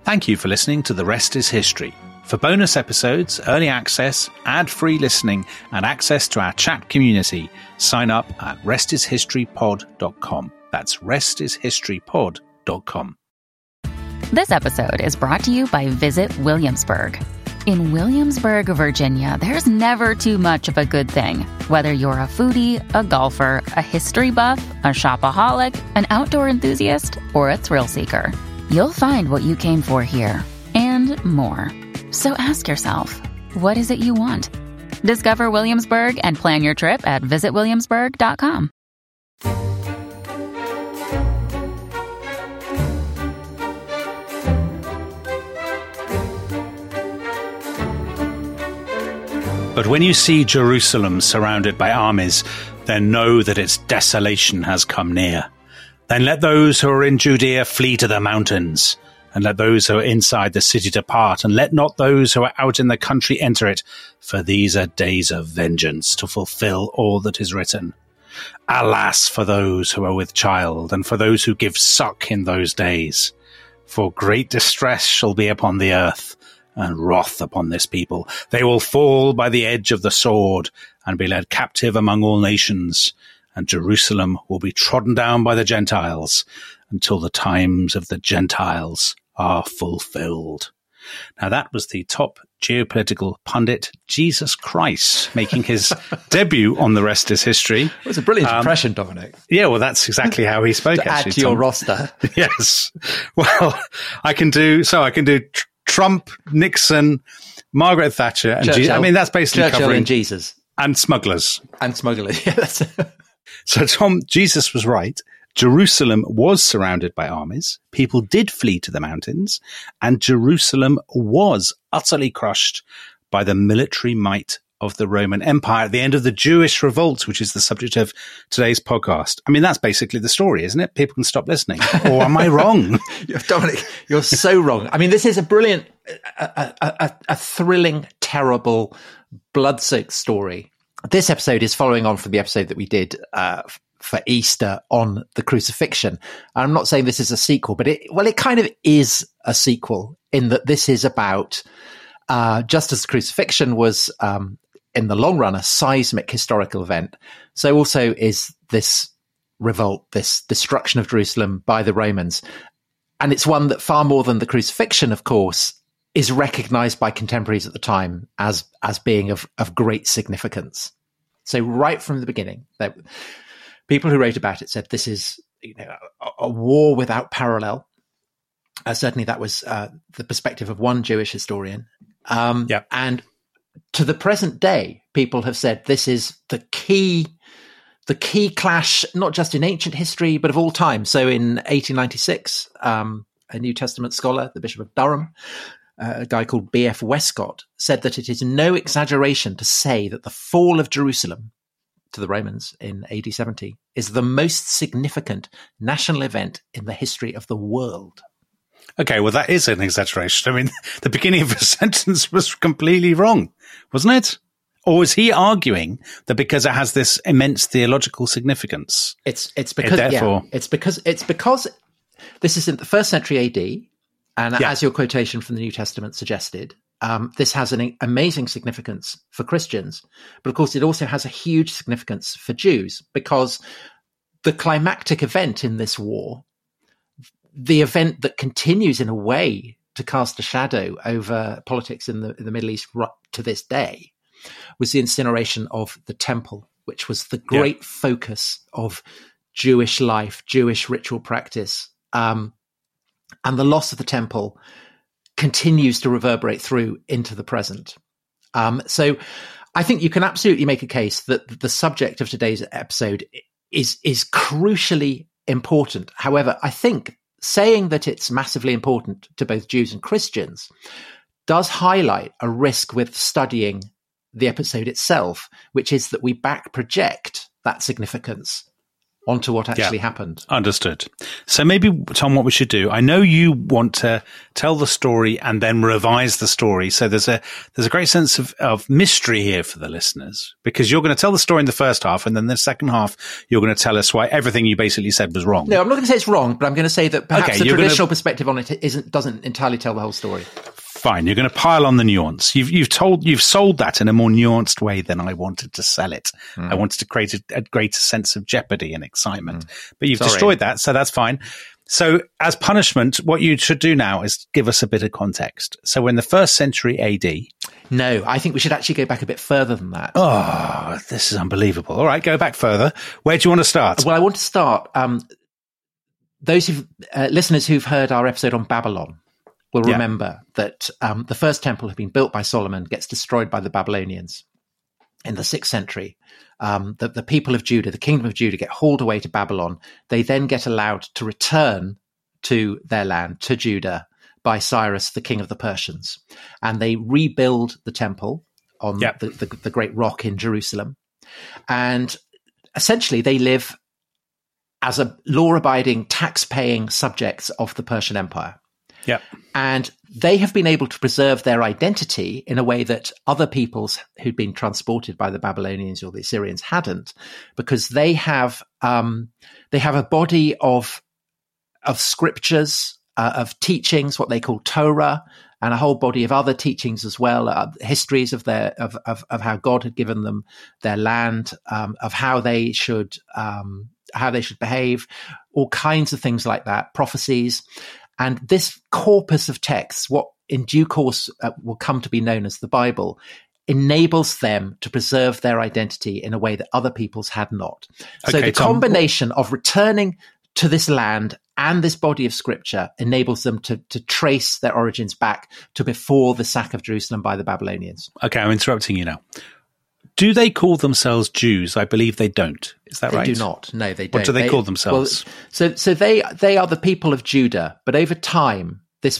Thank you for listening to The Rest is History. For bonus episodes, early access, ad-free listening, and access to our chat community, sign up at restishistorypod.com. That's restishistorypod.com. This episode is brought to you by Visit Williamsburg. In Williamsburg, Virginia, there's never too much of a good thing. Whether you're a foodie, a golfer, a history buff, a shopaholic, an outdoor enthusiast, or a thrill seeker, you'll find what you came for here and more. So ask yourself, what is it you want? Discover Williamsburg and plan your trip at visitwilliamsburg.com. But when you see Jerusalem surrounded by armies, then know that its desolation has come near. Then let those who are in Judea flee to the mountains, and let those who are inside the city depart, and let not those who are out in the country enter it, for these are days of vengeance, to fulfill all that is written. Alas for those who are with child, and for those who give suck in those days. For great distress shall be upon the earth, and wrath upon this people. They will fall by the edge of the sword, and be led captive among all nations, and Jerusalem will be trodden down by the Gentiles, until the times of the Gentiles are fulfilled. Now that was the top geopolitical pundit, Jesus Christ, making his debut on The Rest is History. It was a brilliant impression, Dominic. Yeah, well, that's exactly how he spoke. To add to your roster. Yes. Well, I can do Trump, Nixon, Margaret Thatcher, and Churchill. I mean, that's basically Churchill covering and Jesus. And smugglers. And smugglers, yes. So, Tom, Jesus was right. Jerusalem was surrounded by armies. People did flee to the mountains, and Jerusalem was utterly crushed by the military might of the Roman Empire at the end of the Jewish revolt, which is the subject of today's podcast. I mean, that's basically the story, isn't it? People can stop listening. Or am I wrong? Dominic, you're so wrong. I mean, this is a brilliant, a thrilling, terrible, blood-soaked story. This episode is following on from the episode that we did for Easter on the crucifixion. I'm not saying this is a sequel, but it kind of is a sequel in that this is about, just as the crucifixion was, in the long run, a seismic historical event. So also is this revolt, this destruction of Jerusalem by the Romans. And it's one that far more than the crucifixion, of course, is recognized by contemporaries at the time as being of great significance. So right from the beginning, people who wrote about it said this is a war without parallel. Certainly that was the perspective of one Jewish historian. And to the present day, people have said this is the key clash, not just in ancient history, but of all time. So in 1896, a New Testament scholar, the Bishop of Durham, a guy called B.F. Westcott, said that it is no exaggeration to say that the fall of Jerusalem to the Romans in AD 70 is the most significant national event in the history of the world. Okay, well, that is an exaggeration. I mean, the beginning of the sentence was completely wrong, wasn't it? Or was he arguing that because it has this immense theological significance? It's because this is in the first century AD, and as your quotation from the New Testament suggested, this has an amazing significance for Christians, but of course it also has a huge significance for Jews, because the climactic event in this war, the event that continues in a way to cast a shadow over politics in the Middle East to this day, was the incineration of the temple, which was the great focus of Jewish life, Jewish ritual practice. And the loss of the temple continues to reverberate through into the present. So I think you can absolutely make a case that the subject of today's episode is crucially important. However, I think saying that it's massively important to both Jews and Christians does highlight a risk with studying the episode itself, which is that we back project that significance onto what actually happened. Understood. So maybe, Tom, what we should do, I know you want to tell the story and then revise the story. So there's a great sense of mystery here for the listeners, because you're going to tell the story in the first half, and then the second half, you're going to tell us why everything you basically said was wrong. No, I'm not going to say it's wrong, but I'm going to say that perhaps the traditional perspective on it doesn't entirely tell the whole story. Fine. You're going to pile on the nuance. You've sold that in a more nuanced way than I wanted to sell it. I wanted to create a greater sense of jeopardy and excitement, but you've destroyed that. So that's fine. So as punishment, what you should do now is give us a bit of context. So we're in the 1st century AD. No, I think we should actually go back a bit further than that. Oh, this is unbelievable. All right, go back further. Where do you want to start? Well, I want to start. Those listeners who've heard our episode on Babylon will remember that the first temple had been built by Solomon, gets destroyed by the Babylonians in the 6th century. The people of Judah, the kingdom of Judah, get hauled away to Babylon. They then get allowed to return to their land, to Judah, by Cyrus, the king of the Persians. And they rebuild the temple on the great rock in Jerusalem. And essentially they live as a law-abiding, tax-paying subjects of the Persian Empire. Yeah. And they have been able to preserve their identity in a way that other peoples who'd been transported by the Babylonians or the Assyrians hadn't, because they have a body of scriptures, of teachings, what they call Torah, and a whole body of other teachings as well, histories of how God had given them their land, of how they should behave, all kinds of things like that, prophecies. And this corpus of texts, what in due course will come to be known as the Bible, enables them to preserve their identity in a way that other peoples had not. So the combination of returning to this land and this body of scripture enables them to trace their origins back to before the sack of Jerusalem by the Babylonians. Okay, I'm interrupting you now. Do they call themselves Jews? I believe they don't. Is that right? They do not. No, they don't. What do they call themselves? Well, so they are the people of Judah, but over time,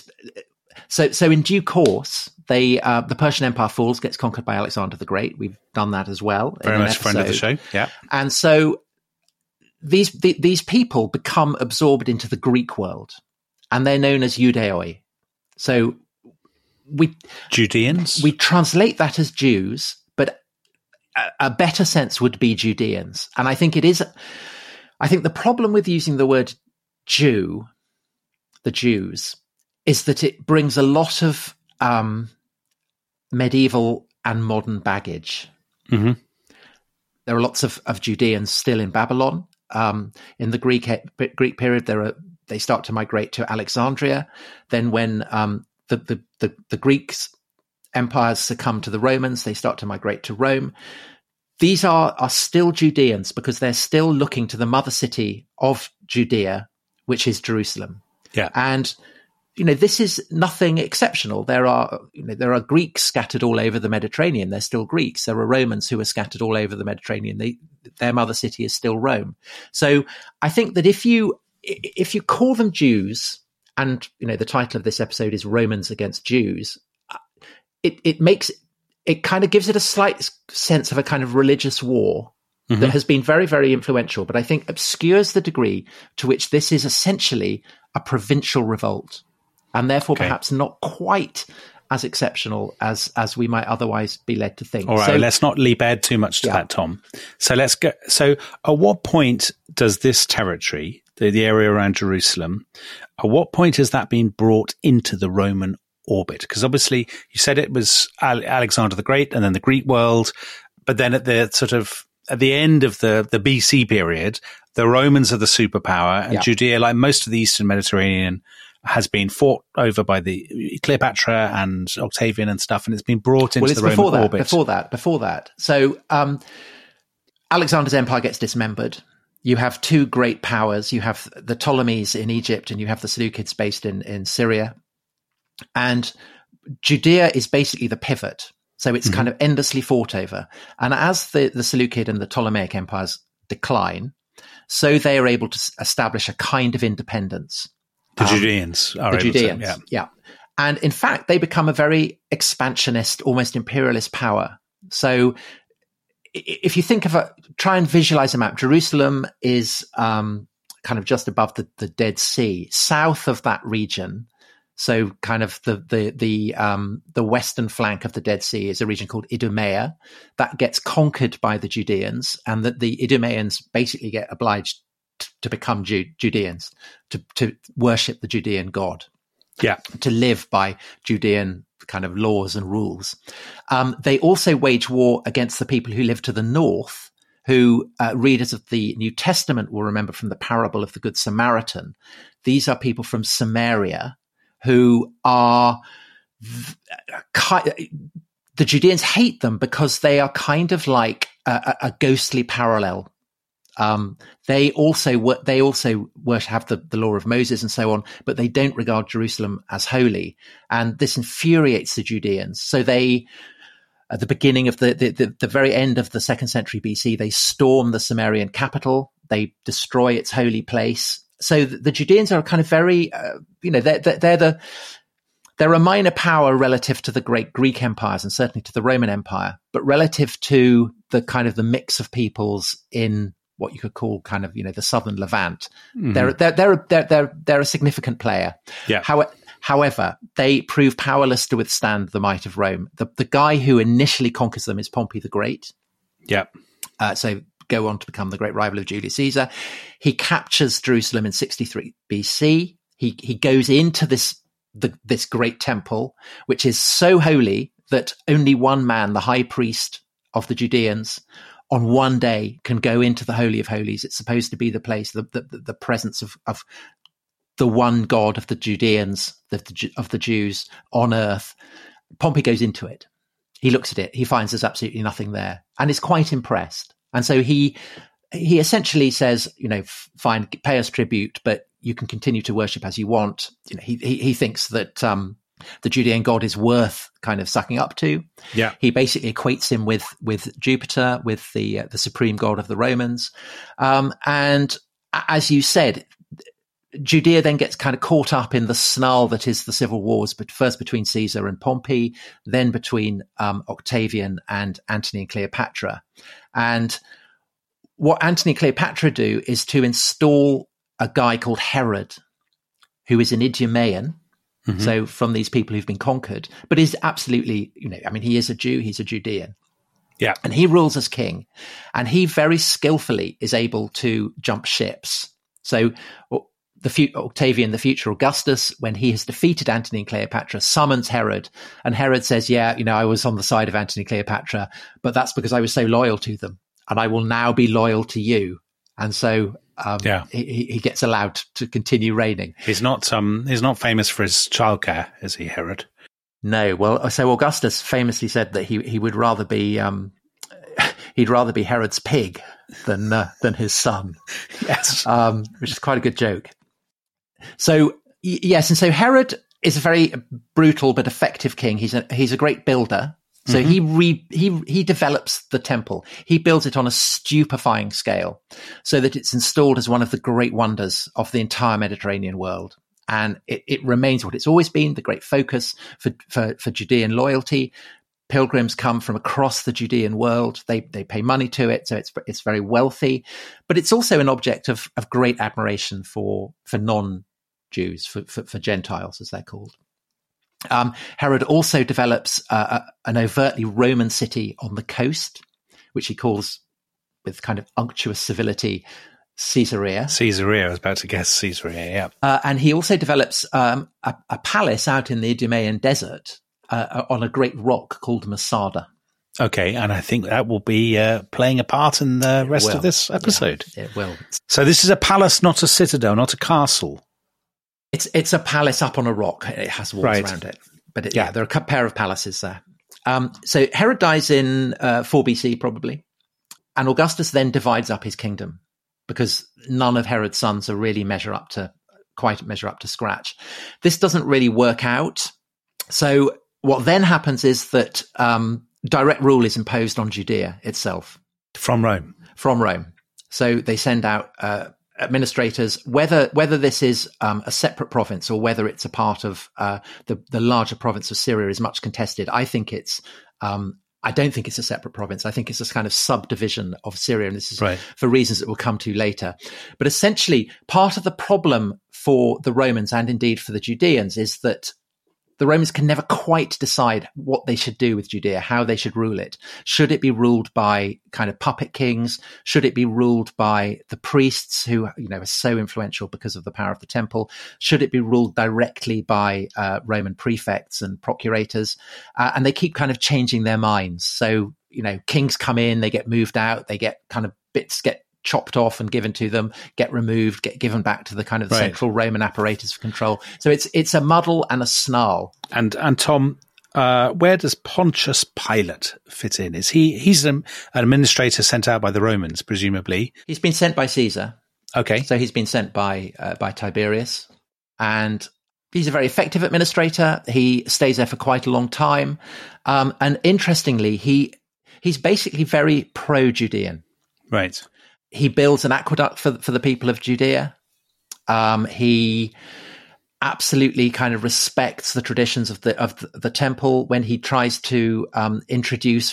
so in due course, the Persian Empire falls, gets conquered by Alexander the Great. We've done that as well. Very much a friend of the show. Yeah. And so these people become absorbed into the Greek world, and they're known as Judeoi. So Judeans? We translate that as Jews, but a better sense would be Judeans. And I think the problem with using the word Jew, the Jews, is that it brings a lot of medieval and modern baggage. Mm-hmm. There are lots of Judeans still in Babylon. In the Greek period, they start to migrate to Alexandria. Then when the Greeks empires succumb to the Romans, they start to migrate to Rome. These are still Judeans because they're still looking to the mother city of Judea, which is Jerusalem. Yeah. And, this is nothing exceptional. There are Greeks scattered all over the Mediterranean. They're still Greeks. There are Romans who are scattered all over the Mediterranean. Their mother city is still Rome. So I think that if you call them Jews, and, the title of this episode is Romans Against Jews, it kind of gives it a slight sense of a kind of religious war that has been very, very influential, but I think obscures the degree to which this is essentially a provincial revolt, and therefore perhaps not quite as exceptional as we might otherwise be led to think. All right, let's not leap ahead too much to that, Tom. So let's go. So at what point does this territory, the area around Jerusalem, at what point has that been brought into the Roman orbit? Because obviously you said it was Alexander the Great and then the Greek world, but then at the end of the BC period, the Romans are the superpower, and Judea, like most of the Eastern Mediterranean, has been fought over by the Cleopatra and Octavian and stuff, and it's been brought into the Roman orbit. Before that. So Alexander's empire gets dismembered. You have two great powers. You have the Ptolemies in Egypt, and you have the Seleucids based in Syria. And Judea is basically the pivot. So it's kind of endlessly fought over. And as the Seleucid and the Ptolemaic empires decline, so they are able to establish a kind of independence. The Judeans are able to, yeah. And in fact, they become a very expansionist, almost imperialist power. So if you think of try and visualize a map, Jerusalem is kind of just above the Dead Sea. South of that region, so kind of the western flank of the Dead Sea, is a region called Idumea that gets conquered by the Judeans, and that the Idumeans basically get obliged to become Judeans, to worship the Judean God, to live by Judean kind of laws and rules. They also wage war against the people who live to the north, who readers of the New Testament will remember from the parable of the Good Samaritan. These are people from Samaria who are the Judeans hate them because they are kind of like a ghostly parallel. They also have the law of Moses and so on, but they don't regard Jerusalem as holy, and this infuriates the Judeans. So they, at the beginning of the very end of the 2nd century BC, they storm the Sumerian capital. They destroy its holy place. So the Judeans are kind of very, they're a minor power relative to the great Greek empires and certainly to the Roman Empire, but relative to the kind of the mix of peoples in what you could call kind of, the southern Levant. Mm-hmm. They're a significant player. Yeah. However, they prove powerless to withstand the might of Rome. The guy who initially conquers them is Pompey the Great. Yeah. So go on to become the great rival of Julius Caesar. He captures Jerusalem in 63 BC. He goes into this great temple, which is so holy that only one man, the high priest of the Judeans, on one day can go into the Holy of Holies. It's supposed to be the place, the presence of the one God of the Judeans, of the Jews on earth. Pompey goes into it. He looks at it. He finds there's absolutely nothing there and is quite impressed. And so he essentially says, fine, pay us tribute, but you can continue to worship as you want. He thinks that the Judean God is worth kind of sucking up to. Yeah. He basically equates him with Jupiter, with the supreme god of the Romans. And as you said, Judea then gets kind of caught up in the snarl that is the civil wars, but first between Caesar and Pompey, then between Octavian and Antony and Cleopatra. And what Antony and Cleopatra do is to install a guy called Herod, who is an Idumean, mm-hmm. so from these people who've been conquered, but is absolutely, he is a Jew, he's a Judean. Yeah. And he rules as king, and he very skillfully is able to jump ships. So Octavian, the future Augustus, when he has defeated Antony and Cleopatra, summons Herod, and Herod says, I was on the side of Antony and Cleopatra, but that's because I was so loyal to them, and I will now be loyal to you. And so he gets allowed to continue reigning. He's not famous for his childcare, is he, Herod? No. Well, so Augustus famously said that he would rather be he'd rather be Herod's pig than his son. Yes, which is quite a good joke. So yes, and so Herod is a very brutal but effective king. He's a great builder. So mm-hmm. he develops the temple. He builds it on a stupefying scale so that it's installed as one of the great wonders of the entire Mediterranean world. And it remains what it's always been, the great focus for Judean loyalty. Pilgrims come from across the Judean world. They pay money to it, so it's very wealthy. But it's also an object of great admiration for non-Jews, for Gentiles, as they're called. Herod also develops an overtly Roman city on the coast, which he calls, with kind of unctuous civility, Caesarea. I was about to guess Caesarea, yeah. And he also develops a palace out in the Idumean desert on a great rock called Masada. Okay, and I think that will be playing a part in the rest of this episode. Yeah, it will. So this is a palace, not a citadel, not a castle. It's a palace up on a rock. It has walls around it. But there are a pair of palaces there. So Herod dies in 4 BC probably. And Augustus then divides up his kingdom because none of Herod's sons are really measure up to scratch. This doesn't really work out. So what then happens is that direct rule is imposed on Judea itself. From Rome. So they send out administrators, whether this is a separate province or whether it's a part of the larger province of Syria is much contested. I think it's I don't think it's a separate province. I think it's a kind of subdivision of Syria, and this is right. for reasons that we'll come to later. But essentially, part of the problem for the Romans and indeed for the Judeans is that the Romans can never quite decide what they should do with Judea, how they should rule it. Should it be ruled by kind of puppet kings? Should it be ruled by the priests who, are so influential because of the power of the temple? Should it be ruled directly by Roman prefects and procurators? And they keep kind of changing their minds. So, kings come in, they get moved out, they get kind of bits get chopped off and given to them, get removed, get given back to the kind of the central Roman apparatus of control. So it's a muddle and a snarl. And Tom, where does Pontius Pilate fit in? He's an administrator sent out by the Romans, presumably? He's been sent by Caesar. Okay. So he's been sent by Tiberius, and he's a very effective administrator. He stays there for quite a long time. And interestingly, he's basically very pro-Judean. Right. He builds an aqueduct for the people of Judea. He absolutely kind of respects the traditions of the temple. When he tries to introduce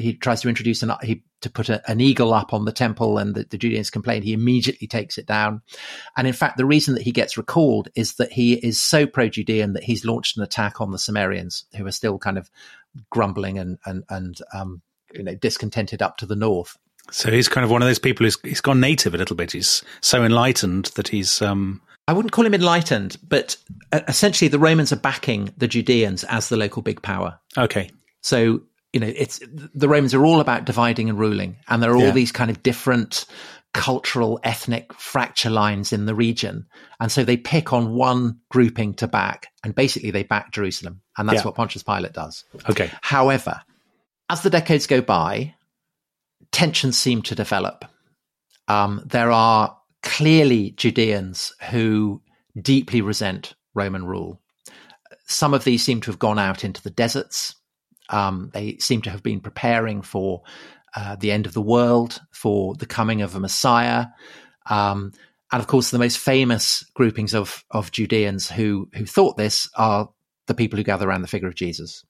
to put an eagle up on the temple, and the Judeans complain, he immediately takes it down. And in fact, the reason that he gets recalled is that he is so pro-Judean that he's launched an attack on the Samaritans, who are still kind of grumbling and discontented up to the north. So he's kind of one of those people he's gone native a little bit. He's so enlightened that he's... I wouldn't call him enlightened, but essentially the Romans are backing the Judeans as the local big power. Okay. So, it's the Romans are all about dividing and ruling, and there are all these kind of different cultural, ethnic fracture lines in the region. And so they pick on one grouping to back, and basically they back Jerusalem. And that's what Pontius Pilate does. Okay. However, as the decades go by, tensions seem to develop. There are clearly Judeans who deeply resent Roman rule. Some of these seem to have gone out into the deserts. They seem to have been preparing for the end of the world, for the coming of a Messiah. And of course, the most famous groupings of Judeans who thought this are the people who gather around the figure of Jesus.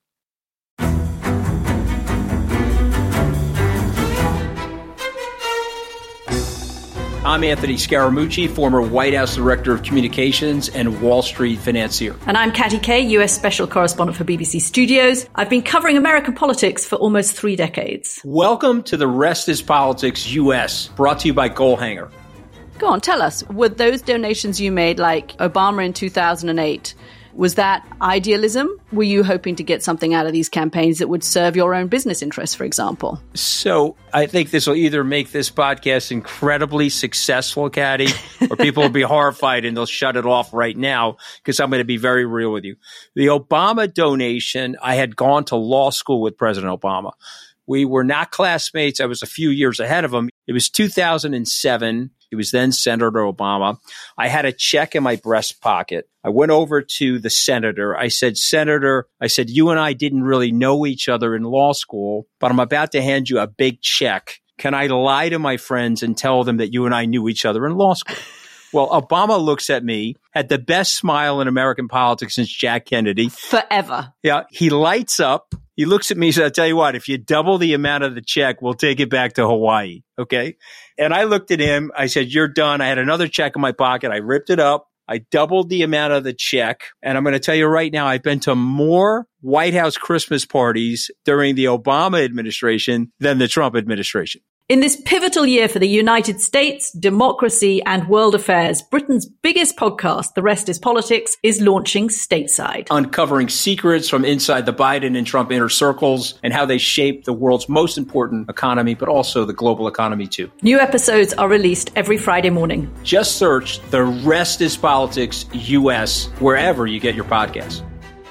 I'm Anthony Scaramucci, former White House Director of Communications and Wall Street financier. And I'm Katty Kay, US Special Correspondent for BBC Studios. I've been covering American politics for almost 3 decades. Welcome to The Rest is Politics US, brought to you by Goalhanger. Go on, tell us, were those donations you made, like Obama in 2008, was that idealism? Were you hoping to get something out of these campaigns that would serve your own business interests, for example? So I think this will either make this podcast incredibly successful, Katty, or people will be horrified and they'll shut it off right now, because I'm going to be very real with you. The Obama donation, I had gone to law school with President Obama. We were not classmates. I was a few years ahead of him. It was 2007. He was then Senator Obama. I had a check in my breast pocket. I went over to the senator. I said, Senator, you and I didn't really know each other in law school, but I'm about to hand you a big check. Can I lie to my friends and tell them that you and I knew each other in law school? Well, Obama looks at me, had the best smile in American politics since Jack Kennedy. Forever. Yeah. He lights up. He looks at me and says, I'll tell you what, if you double the amount of the check, we'll take it back to Hawaii. Okay. And I looked at him. I said, you're done. I had another check in my pocket. I ripped it up. I doubled the amount of the check. And I'm going to tell you right now, I've been to more White House Christmas parties during the Obama administration than the Trump administration. In this pivotal year for the United States, democracy, and world affairs, Britain's biggest podcast, The Rest is Politics, is launching stateside. Uncovering secrets from inside the Biden and Trump inner circles and how they shape the world's most important economy, but also the global economy too. New episodes are released every Friday morning. Just search The Rest is Politics US wherever you get your podcasts.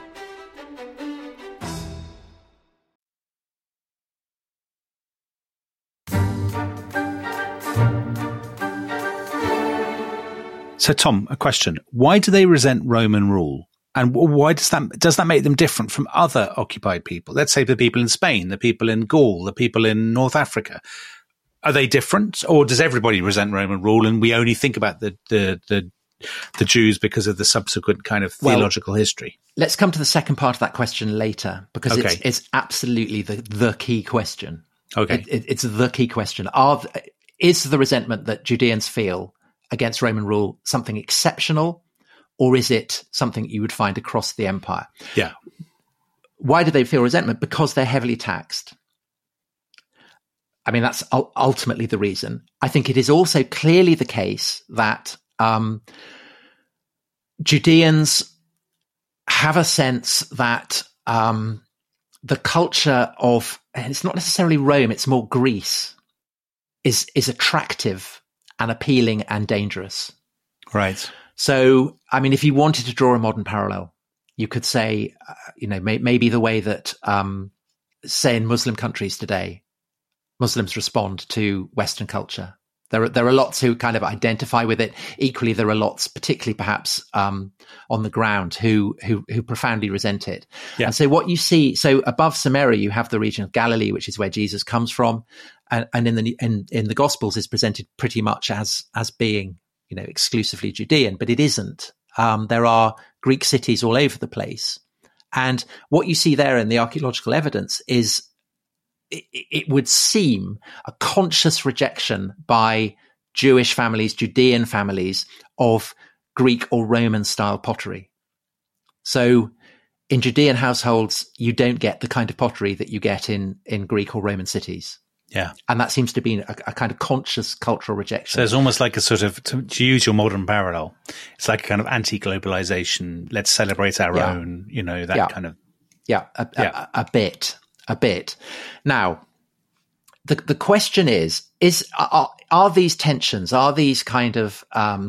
So, Tom, a question. Why do they resent Roman rule? And why does that make them different from other occupied people? Let's say the people in Spain, the people in Gaul, the people in North Africa. Are they different? Or does everybody resent Roman rule and we only think about the the Jews because of the subsequent kind of theological history. Let's come to the second part of that question later, because it's absolutely the key question. Okay. It's the key question. Is the resentment that Judeans feel against Roman rule something exceptional, or is it something you would find across the empire? Yeah. Why do they feel resentment? Because they're heavily taxed. I mean, that's ultimately the reason. I think it is also clearly the case that Judeans have a sense that the culture of, and it's not necessarily Rome, it's more Greece, is attractive and appealing and dangerous. Right. So, I mean, if you wanted to draw a modern parallel, you could say, maybe the way that, say, in Muslim countries today, Muslims respond to Western culture. There are lots who kind of identify with it. Equally, there are lots, particularly perhaps on the ground, who profoundly resent it. Yeah. And so what you see, so above Samaria, you have the region of Galilee, which is where Jesus comes from, and in the Gospels is presented pretty much as being, exclusively Judean, but it isn't. There are Greek cities all over the place, and what you see there in the archaeological evidence is, it would seem, a conscious rejection by Jewish families, Judean families, of Greek or Roman style pottery. So in Judean households, you don't get the kind of pottery that you get in Greek or Roman cities. Yeah. And that seems to be a kind of conscious cultural rejection. So it's almost like a sort of, to use your modern parallel, it's like a kind of anti-globalization. Let's celebrate our own, kind of. Yeah, a bit. Now, the question is are these tensions, are these kind of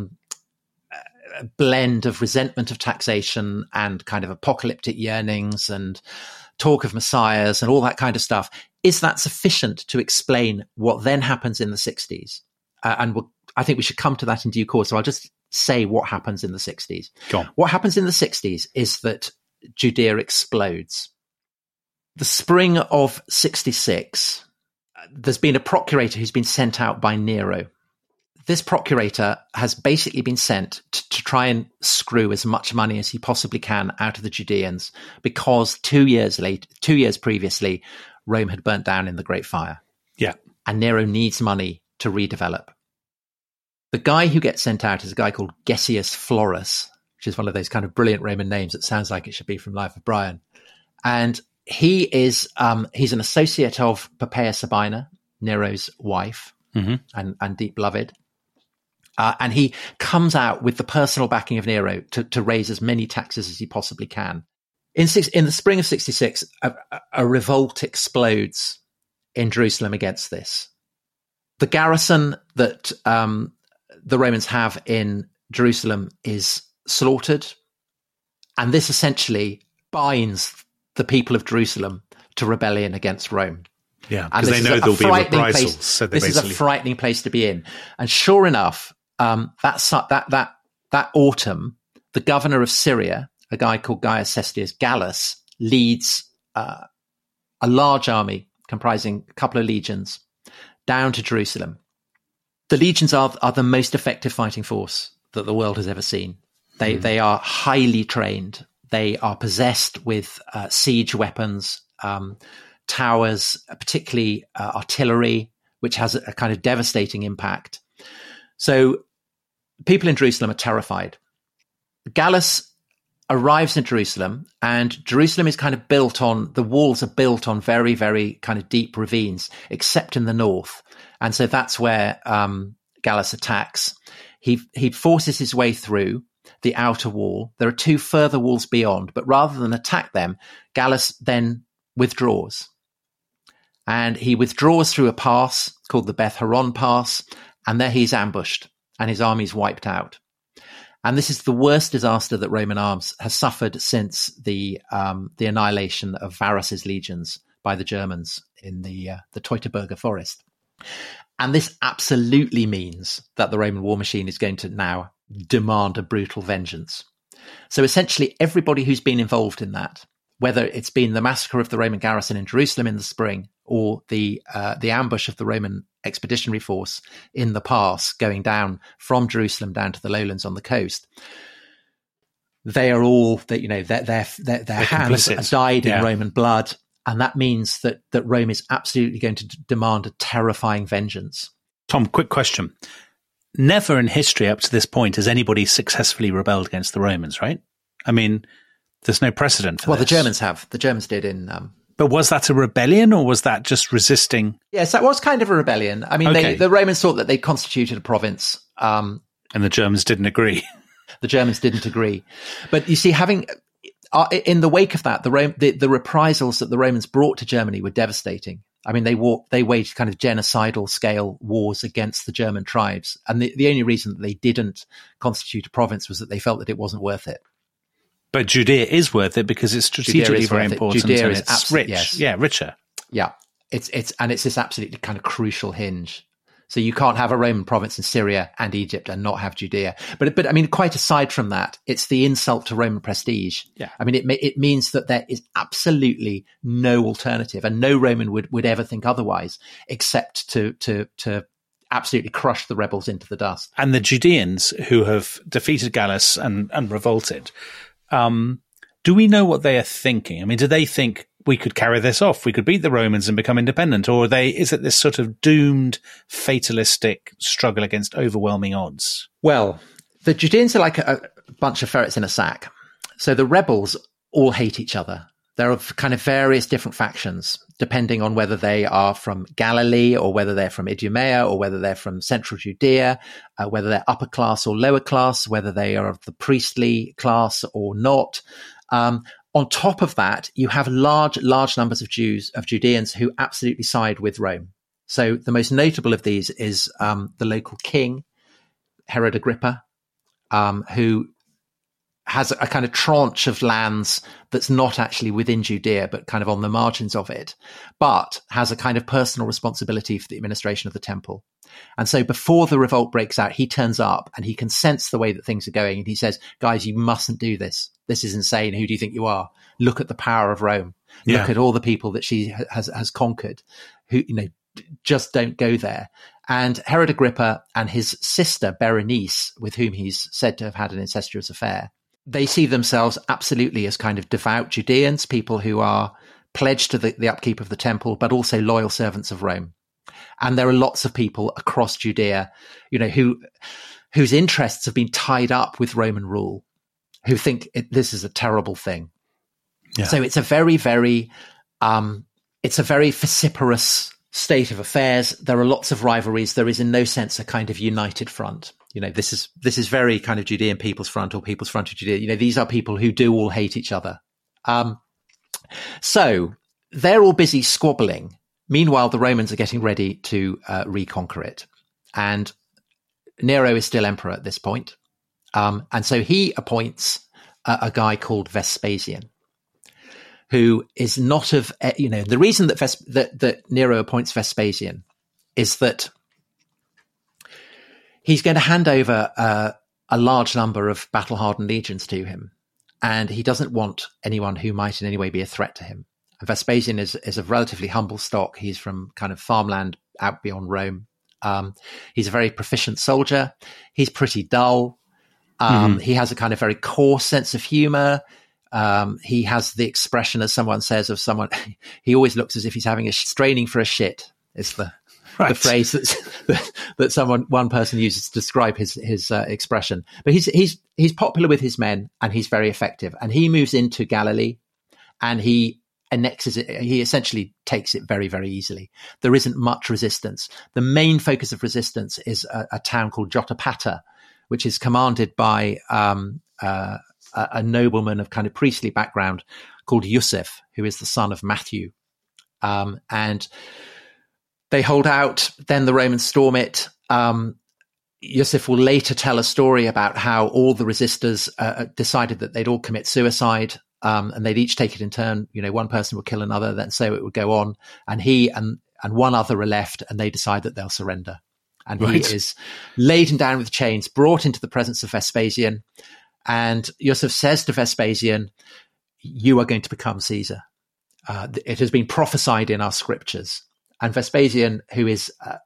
blend of resentment of taxation and kind of apocalyptic yearnings and talk of messiahs and all that kind of stuff, is that sufficient to explain what then happens in the 60s? I think we should come to that in due course. So I'll just say what happens in the 60s. Go on. What happens in the 60s is that Judea explodes. The spring of 66, there's been a procurator who's been sent out by Nero. This procurator has basically been sent to try and screw as much money as he possibly can out of the Judeans, because 2 years previously, Rome had burnt down in the Great Fire. Yeah. And Nero needs money to redevelop. The guy who gets sent out is a guy called Gessius Florus, which is one of those kind of brilliant Roman names that sounds like it should be from Life of Brian. And he is he's an associate of Poppaea Sabina, Nero's wife, and deep beloved. And he comes out with the personal backing of Nero to raise as many taxes as he possibly can. In the spring of 66, a revolt explodes in Jerusalem against this. The garrison that the Romans have in Jerusalem is slaughtered, and this essentially binds the people of Jerusalem to rebellion against Rome. Yeah, because they know there'll be reprisals. So this is a frightening place to be in. And sure enough, that autumn, the governor of Syria, a guy called Gaius Cestius Gallus, leads a large army comprising a couple of legions down to Jerusalem. The legions are the most effective fighting force that the world has ever seen. They are highly trained. They are possessed with siege weapons, towers, particularly artillery, which has a kind of devastating impact. So people in Jerusalem are terrified. Gallus arrives in Jerusalem, and Jerusalem is kind of the walls are built on very, very kind of deep ravines, except in the north. And so that's where Gallus attacks. He forces his way through the outer wall. There are two further walls beyond, but rather than attack them, Gallus then withdraws. And he withdraws through a pass called the Beth Horon Pass, and there he's ambushed, and his army's wiped out. And this is the worst disaster that Roman arms has suffered since the annihilation of Varus's legions by the Germans in the Teutoburger forest. And this absolutely means that the Roman war machine is going to now demand a brutal vengeance. So essentially everybody who's been involved in that, whether it's been the massacre of the Roman garrison in Jerusalem in the spring or the ambush of the Roman expeditionary force in the pass going down from Jerusalem down to the lowlands on the coast. They are all that, you know, their hands are dyed in Roman blood. And that means that Rome is absolutely going to demand a terrifying vengeance. Tom, quick question. Never in history up to this point has anybody successfully rebelled against the Romans, right? I mean, there's no precedent for this. Well, the Germans have. The Germans did in... But was that a rebellion or was that just resisting? Yes, that was kind of a rebellion. I mean, the Romans thought that they constituted a province. And the Germans didn't agree. The Germans didn't agree. But you see, having... in the wake of that, the reprisals that the Romans brought to Germany were devastating. I mean, they waged kind of genocidal scale wars against the German tribes. And the only reason that they didn't constitute a province was that they felt that it wasn't worth it. But Judea is worth it because it's strategically very important. Judea and is it's rich. Yes. Yeah, richer. Yeah. It's this absolutely kind of crucial hinge. So you can't have a Roman province in Syria and Egypt and not have Judea. But I mean, quite aside from that, it's the insult to Roman prestige. Yeah. I mean, it means that there is absolutely no alternative, and no Roman would ever think otherwise, except to absolutely crush the rebels into the dust. And the Judeans who have defeated Gallus and revolted, do we know what they are thinking? I mean, do they think we could carry this off? We could beat the Romans and become independent? Or is it this sort of doomed, fatalistic struggle against overwhelming odds? Well, the Judeans are like a bunch of ferrets in a sack. So the rebels all hate each other. There are kind of various different factions, depending on whether they are from Galilee or whether they're from Idumea or whether they're from central Judea, whether they're upper class or lower class, whether they are of the priestly class or not. On top of that, you have large numbers of Judeans who absolutely side with Rome. So the most notable of these is the local king, Herod Agrippa, who has a kind of tranche of lands that's not actually within Judea, but kind of on the margins of it, but has a kind of personal responsibility for the administration of the temple. And so before the revolt breaks out, he turns up and he can sense the way that things are going. And he says, guys, you mustn't do this. This is insane. Who do you think you are? Look at the power of Rome. Look at all the people that she has conquered, who, you know, just don't go there. And Herod Agrippa and his sister Berenice, with whom he's said to have had an incestuous affair, they see themselves absolutely as kind of devout Judeans, people who are pledged to the upkeep of the temple, but also loyal servants of Rome. And there are lots of people across Judea, you know, whose interests have been tied up with Roman rule, who think this is a terrible thing. Yeah. So it's a very, very, it's a very vociferous state of affairs. There are lots of rivalries. There is in no sense a kind of united front. You know, this is very kind of Judean People's Front or People's Front of Judea. You know, these are people who do all hate each other. So they're all busy squabbling. Meanwhile, the Romans are getting ready to reconquer it. And Nero is still emperor at this point. And so he appoints a guy called Vespasian, who is not of, you know, the reason that Nero appoints Vespasian is that he's going to hand over a large number of battle-hardened legions to him, and he doesn't want anyone who might in any way be a threat to him. And Vespasian is of relatively humble stock. He's from kind of farmland out beyond Rome. He's a very proficient soldier. He's pretty dull. He has a kind of very coarse sense of humor. He has the expression, as someone says, of someone, he always looks as if he's having straining for a shit. It's the phrase that one person uses to describe his expression. But he's popular with his men, and he's very effective. And he moves into Galilee, and he annexes it. He essentially takes it very, very easily. There isn't much resistance. The main focus of resistance is a town called Jotapata, which is commanded by a nobleman of kind of priestly background called Yusuf, who is the son of Matthew. And they hold out, then the Romans storm it. Yusuf will later tell a story about how all the resistors decided that they'd all commit suicide, and they'd each take it in turn. You know, one person would kill another, then so it would go on. And he and one other are left, and they decide that they'll surrender. And he is laden down with chains, brought into the presence of Vespasian. And Yusuf says to Vespasian, you are going to become Caesar. It has been prophesied in our scriptures. And Vespasian, who is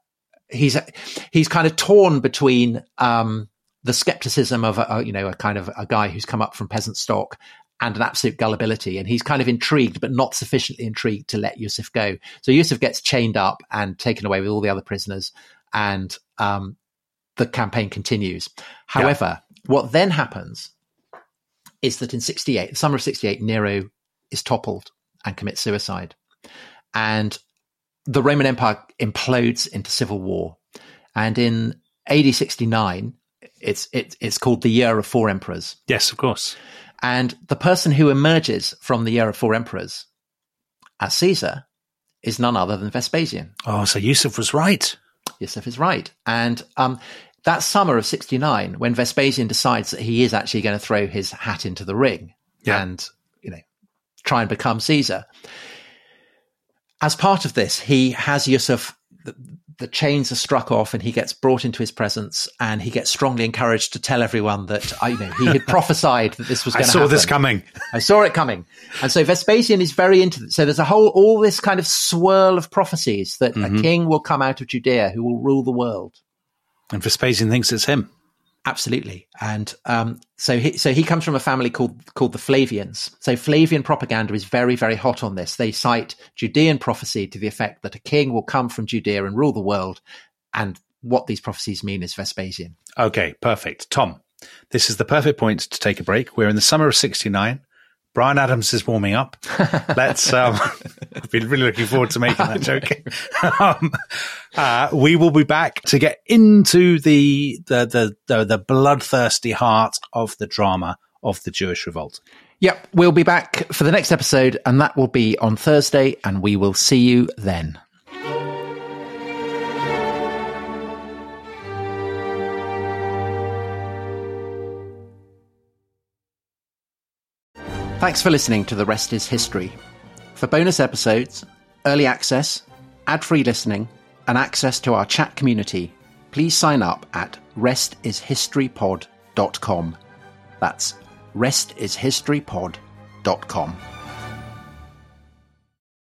he's kind of torn between the skepticism of a kind of a guy who's come up from peasant stock and an absolute gullibility, and he's kind of intrigued but not sufficiently intrigued to let Yusuf go. So Yusuf gets chained up and taken away with all the other prisoners, and the campaign continues. However, what then happens is that in the summer of 68, Nero is toppled and commits suicide, and the Roman Empire implodes into civil war. And in AD 69, it's called the Year of Four Emperors. Yes, of course. And the person who emerges from the Year of Four Emperors as Caesar is none other than Vespasian. Oh, so Yusuf was right. Yusuf is right. And that summer of 69, when Vespasian decides that he is actually going to throw his hat into the ring and, try and become Caesar, as part of this, he has Yusuf, the chains are struck off, and he gets brought into his presence, and he gets strongly encouraged to tell everyone that he had prophesied that this was going to happen. I saw this coming. I saw it coming. And so Vespasian is very into it. So there's all this kind of swirl of prophecies that a king will come out of Judea who will rule the world. And Vespasian thinks it's him. Absolutely. And so he comes from a family called the Flavians. So Flavian propaganda is very, very hot on this. They cite Judean prophecy to the effect that a king will come from Judea and rule the world. And what these prophecies mean is Vespasian. Okay, perfect. Tom, this is the perfect point to take a break. We're in the summer of 69. Bryan Adams is warming up. Let's. I've been really looking forward to making that joke. We will be back to get into the bloodthirsty heart of the drama of the Jewish revolt. Yep, we'll be back for the next episode, and that will be on Thursday, and we will see you then. Thanks for listening to The Rest is History. For bonus episodes, early access, ad-free listening, and access to our chat community, please sign up at restishistorypod.com. That's restishistorypod.com.